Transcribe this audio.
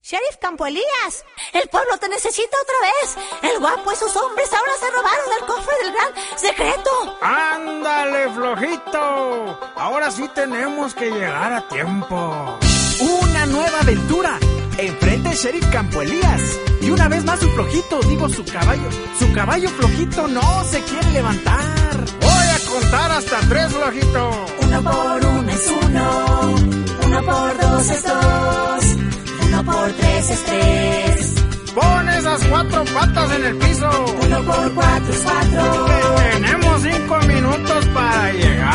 Sheriff Campo Elías, el pueblo te necesita otra vez. El guapo y sus hombres ahora se robaron el cofre del gran secreto. ¡Ándale, flojito! Ahora sí tenemos que llegar a tiempo. ¡Una nueva aventura! Enfrente el Sheriff Campo Elías. Y una vez más su flojito, digo su caballo flojito no se quiere levantar. Voy a contar hasta 3, flojito. 1 por 1 es 1, 1 por 2 es 2, 1 por 3 es 3. Pon esas 4 patas en el piso. 1 por 4 es 4. Tenemos 5 minutos para llegar.